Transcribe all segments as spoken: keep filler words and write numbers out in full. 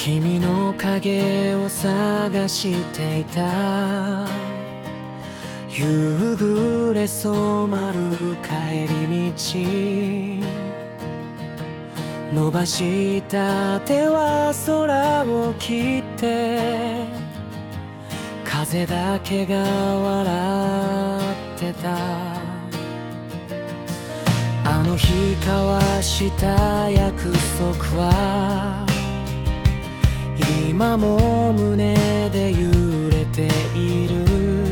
君の影を探していた。夕暮れ染まる帰り道、伸ばした手は空を切って、風だけが笑ってた。あの日交わした約束は今も胸で揺れている。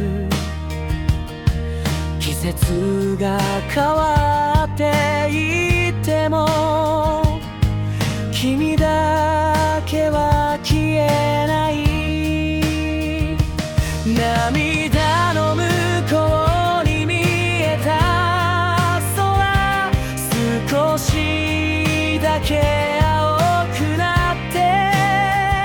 季節が変わっていっても君だけは消えない。涙の向こうに見えた空、少しだけ青くなって、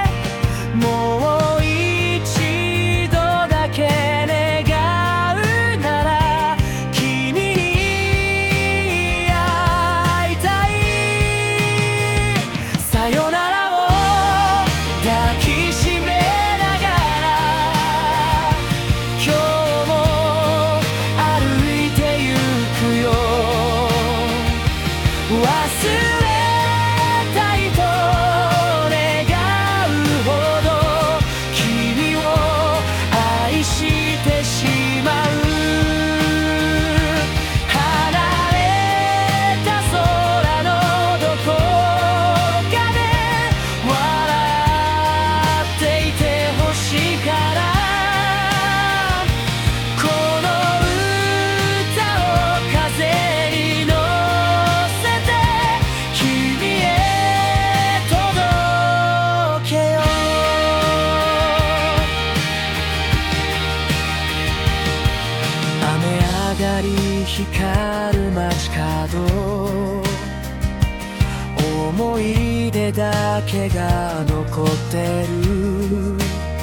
もう一度だけ願うなら君に会いたい。さよならを抱きしめながら今日も歩いてゆくよ。忘れたいと願うほど君を愛してしまう。離れた空のどこかで笑っていてほしいから、この歌を風に乗せて君へ届けよう。雨上がり光る街角、思い出だけが残ってる。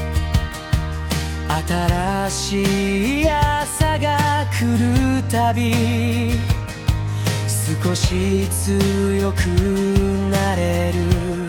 新しい朝が来るたび少し強くなれる。